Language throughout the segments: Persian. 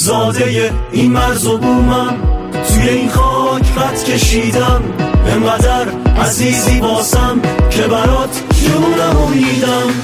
زاده این مرز و بومم، توی این خاک خط کشیدم، انقدر عزیزی واسم که برات جونمو میدم.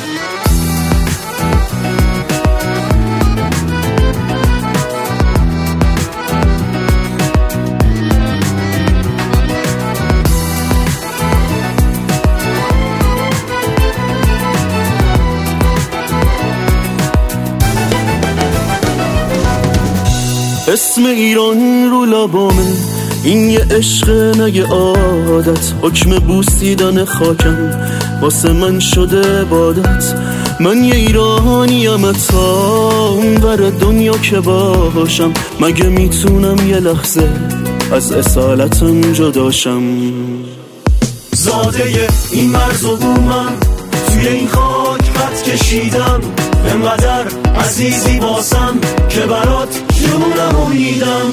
اسم ایران رو لبامه، این یه عشق نه یه عادت، حکم بوسیدن خاکم واسه من شده عبادت. من یه ایرانیم تا اونور دنیا که باشم، مگه میتونم یه لحظه از اصالتم جداشم. زاده این مرز و بومم، توی این خاک خط کشیدم، انقدر عزیزی واسم که برات جونمو میدم.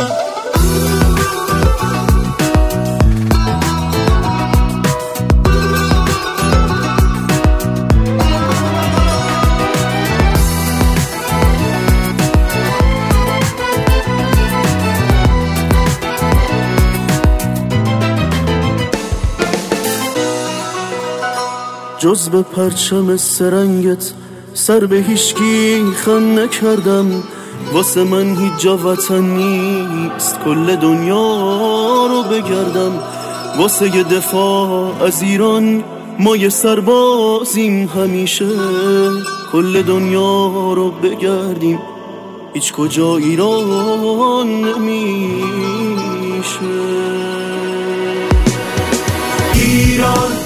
جز به پرچم سرنگت سر به هیچکی خم نکردم، واسه من هیچ جا وطن نیست کل دنیا رو بگردم. واسه یه دفاع از ایران ما یه سربازیم، همیشه کل دنیا رو بگردیم، هیچ کجا ایران نمیشه. ایران